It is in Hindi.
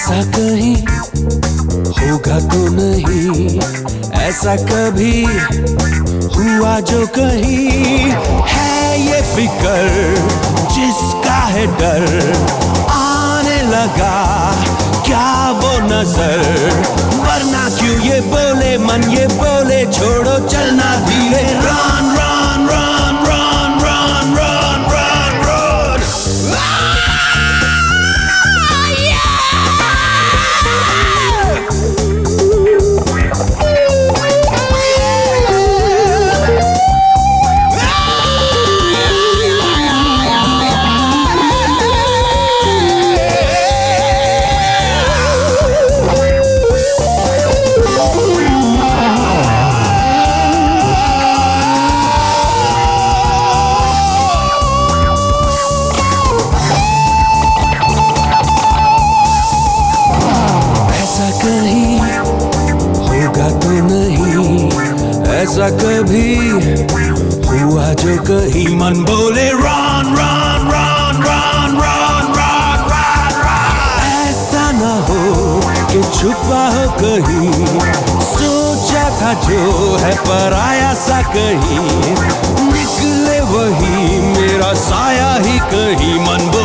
ऐसा कहीं होगा तो नहीं, ऐसा कभी हुआ जो कहीं है ये फिकर जिसका है डर, आने लगा क्या वो नजर, वरना क्यों ये बोले मन ये बोले छोड़ो चलना धीरे, run run run run run run run run. ऐसा कभी हुआ जो कहीं मन बोले run run run run run run run. ऐसा ना हो कि छुपा हो कहीं, सोचा था जो है पराया सा कहीं, निकले वही मेरा साया ही कहीं मन